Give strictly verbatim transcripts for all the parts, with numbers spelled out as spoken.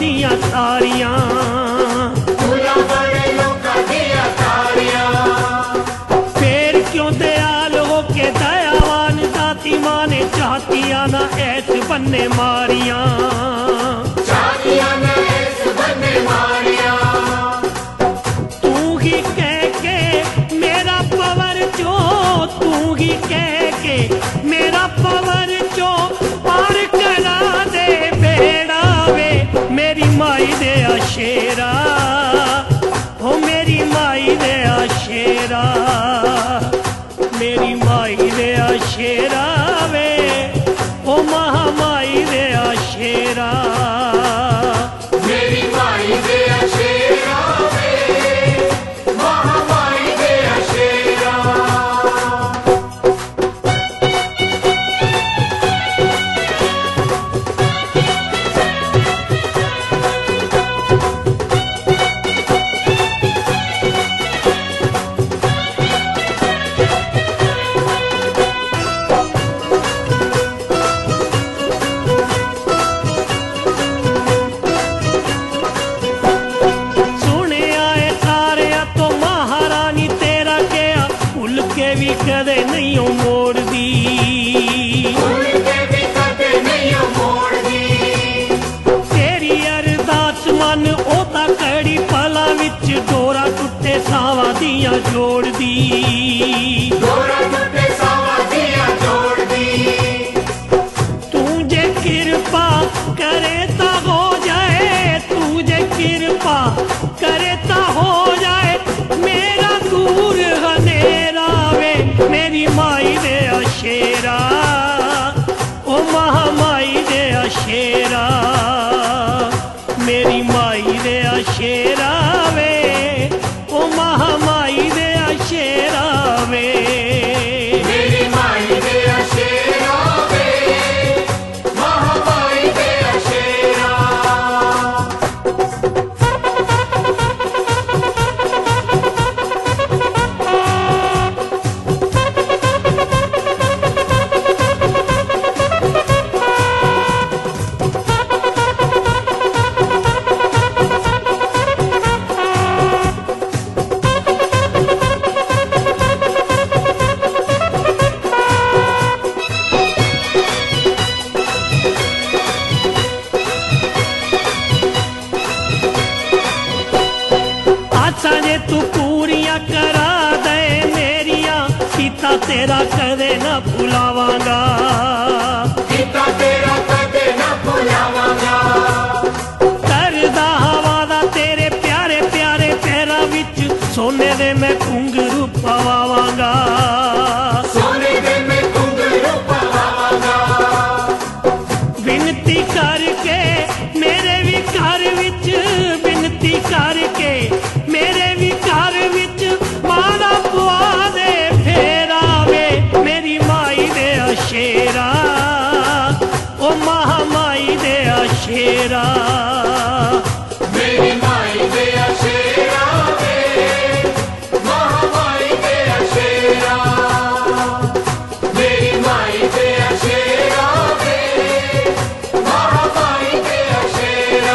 दिया तारियां, पूरा बड़े लोका दिया तारियां। फिर क्यों दयाल हो के दयावान दाती माँ ने चाहतिया ना ऐस बन्ने मारियां, चाहतिया ना ऐस बन्ने मारियां। तू ही कह के मेरा पवर जो, तू ही कह के मेरा पवर जो पार करा दे बेड़ा वे मेरी माई दे शेरा, ओ मेरी माई दे शेरा, मेरी माई दे शेरा वे ओ महामाई दे शेरा, मेरी माई दे शेरा वे महामाई दे शेरा। भी कदे नहीं मोड़ दी, भूल के भी कदे नहीं मोड़ दी। तेरी अरदास मन ओता कड़ी पला विच डोरा टुटे सावा दिया जोड़ दी, डोरा टुटे सावा दिया जोड़ दी। तू जे कृपा करे ता हो जाए, तू जे कृपा करे ता हो जाए मेरा दूर हनेरा वे मेरी माई दे शेरा, ओ महामाई दे शेरा, मेरी माई दे शेरा वे ओ महामाई दे शेरा वे, मेरी माई दे शेरा वे महामाई दे शेरा। साजे तू पूरियां करा दे मेरिया, सीता तेरा कदे न भुलावांगा, सीता तेरा कदे न भुलावांगा। करदा हवादा तेरे प्यारे प्यारे पैरां विच सोने दे मैं घुंघरू पवावांगा, सोने दे मैं घुंघरू पवावांगा। विनती करके मेरे भी घर विच, विनती करके मेरे भी घर विच माला पुआ दे फेरा वे मेरी माई दे शेरा, ओ महामाई दे शेरा, मेरी माई दे शेरा वे महामाई दे शेरा। मेरी माई दे शेरा वे महामाई दे शेरा।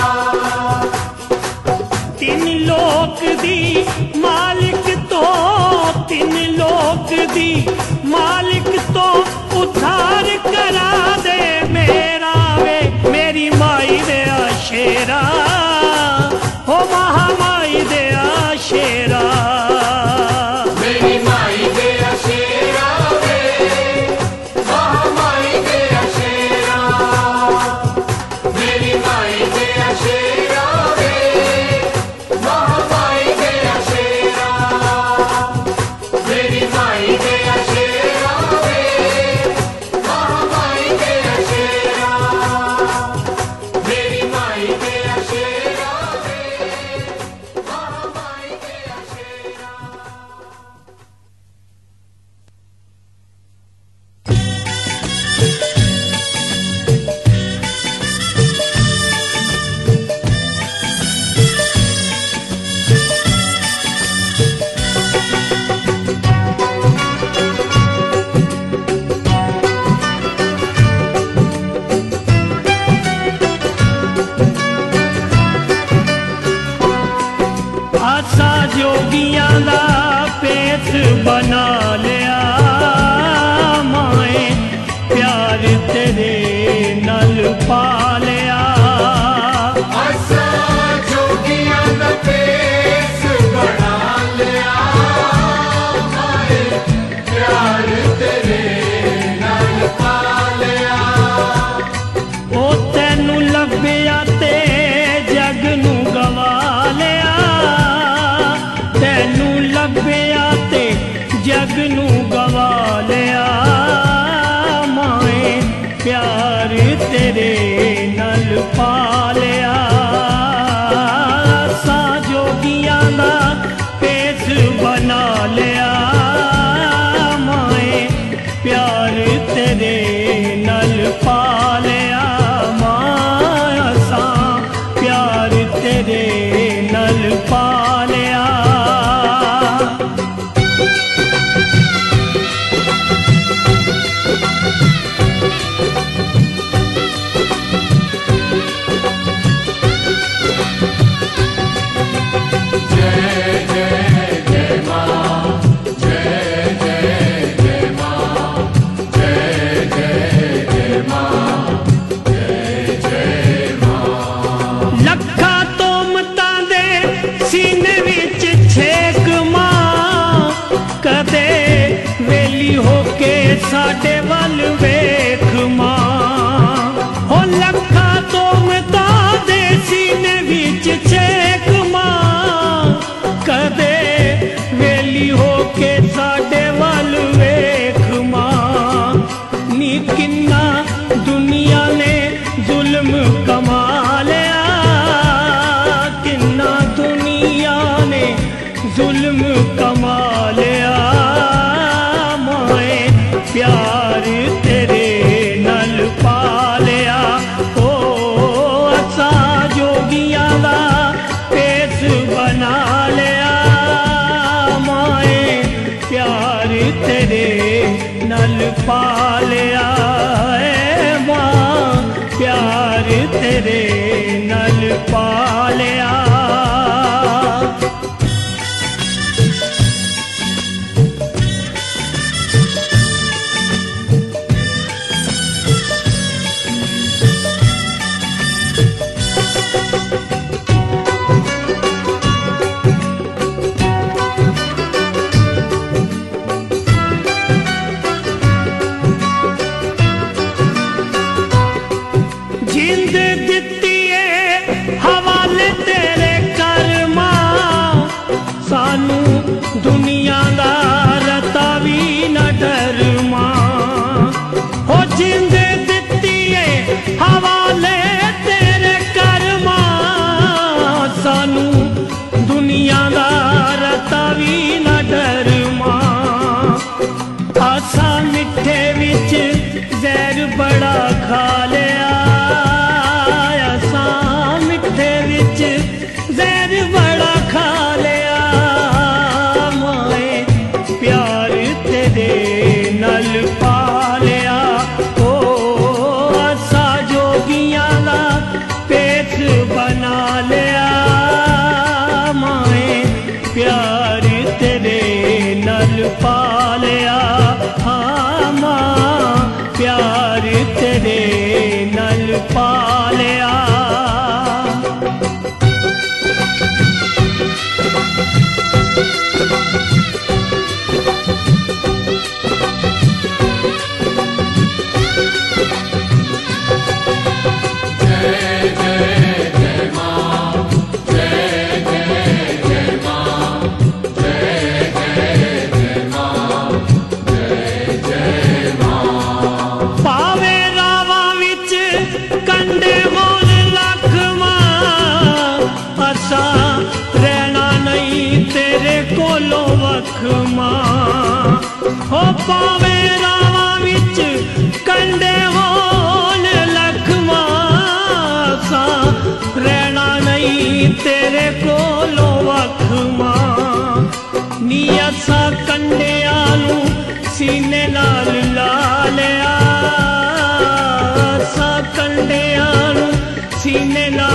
तीन लोक दी मालिक तो, तीन लोक दी मालिक तो उद्धार करा दे मेरा वे मेरी माई दे शेरा, हो महामाई दे शेरा, मेरी माई दे शेरा वे महामाई दे शेरा। मेरी माई दे शेरा वे महामाई दे शेरा। मेरी माई दे शेरा वे महामाई दे शेरा। मेरी माई दे शेरा। ਲੱਭਿਆ ਤੇ ਜਗ ਨੂੰ ਗਵਾ ਲਿਆ ਤੈਨੂੰ ਲੱਭਿਆ ਤੇ ਜਗ ਨੂੰ ਗਵਾ ਲਿਆ ਮਾਏ ਪਿਆਰ ਤੇਰੇ ਨਾਲ ਪਾ ਲਿਆ ਸਾ ਜੋਗੀਆਂ ਦਾ ਭੇਸ ਬਣਾ ਲਿਆ ਮਾਏ ਪਿਆਰ ਤੇਰੇ ਨਾਲ ਪਾ ਲਿਆ ਮਾਂ ਅਸਾਂ ਪਿਆਰ ਤੇਰੇ ਨਾਲ ਪਾ ਲਿਆ ਸਾਡੇ ਵੱਲ ਵੇਖ ਮਾਂ ਹੋ ਲੱਖਾਂ ਤੋਮਤਾਂ ਦੇ ਸੀਨੇ ਵਿੱਚ ਛੇਕ ਮਾਂ ਕਦੇ ਵੇਲੀ ਹੋ ਕੇ ਸਾਡੇ ਵੱਲ ਵੇਖ ਮਾਂ ਨੀ ਕਿੰਨਾ ਦੁਨੀਆ ਨੇ ਜ਼ੁਲਮ ਕਮਾ ਲਿਆ ਕਿੰਨਾ ਦੁਨੀਆ ਨੇ ਜ਼ੁਲਮ ਕਮਾ ਲਿਆ प्यार तेरे नल पा लिया ओ असा जोगियां दा पेस बना लिया माए प्यार तेरे नल पा लिया ए मां प्यार तेरे नल पा लिया जिंद दित्ती है हवाले तेरे कर्मा सानू दुनिया दा रता भी न डरमा हो जिंद दित्ती है हवाले तेरे कर्मा सानू दुनिया दा रता भी न डरमा आसा मिठे विच जहर बड़ा खा लिया जहर बड़ा खा लिया माए प्यार तेरे नल पा लिया ओ असा जोगियां दा पेट बना लिया माए प्यार तेरे नल पा लिया हाँ मां प्यार तेरे नल पा लिया हो पावे रावां विच कंडे होन लखमा सा रहना नहीं तेरे कोलों वखमा नी असा कंडियां नू सीने नाल ला लिया सा कंडियां नू सीने नाल